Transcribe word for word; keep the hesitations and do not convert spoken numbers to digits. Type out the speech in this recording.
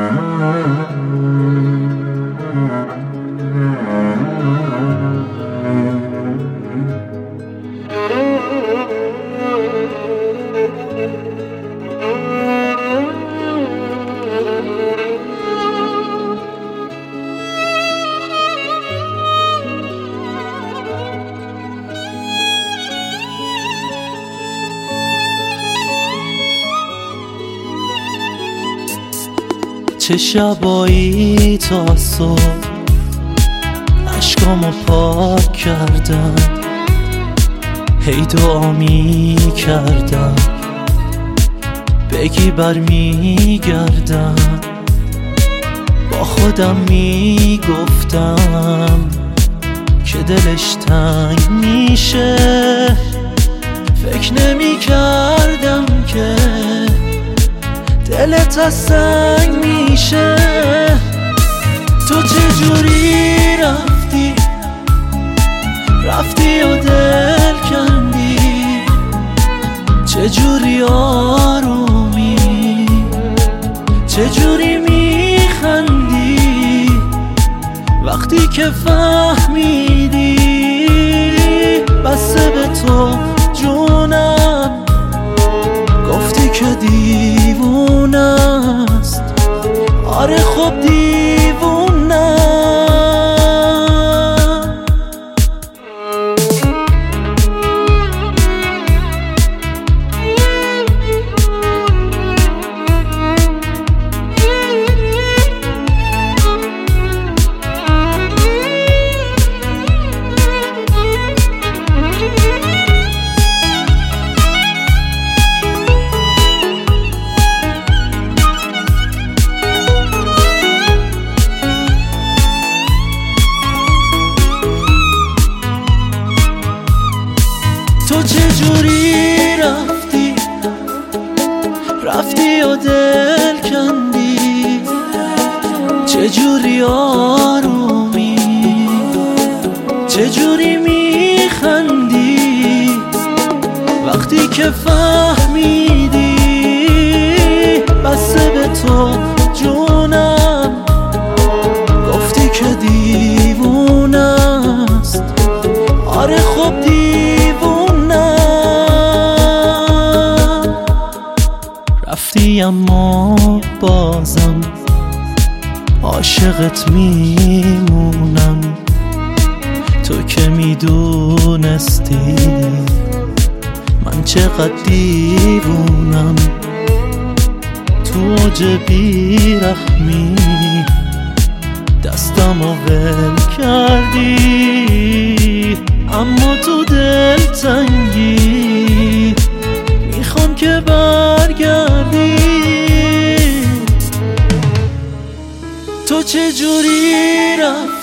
چه شبایی تا صبح عشقامو پاک کردم، هی دعا می کردم بگی بر می گردم، با خودم می گفتم که دلش تنگ میشه، فکر نمی کردم که دلت از سنگ میشه. تو چجوری رفتی رفتی و دل کندی، چجوری آرومی چجوری میخندی وقتی که فهمیدی بسته به تو جونم، گفتی که دیوونه است، آره خب دیوونه. تو چجوری رفتی رفتی و دل کندی، چجوری آرومی چجوری میخندی وقتی که فهمیدی بسته به تو جونم، گفتی که دیوونه است، آره خب دیوونه. رفتی اما بازم عاشقت میمونم، تو که میدونستی من چقدر دیوونم، تو اوج بیرحمی دستمو ول کردی، اما تو دل تنگی میخوام که برگردی. تو چجوری رفتی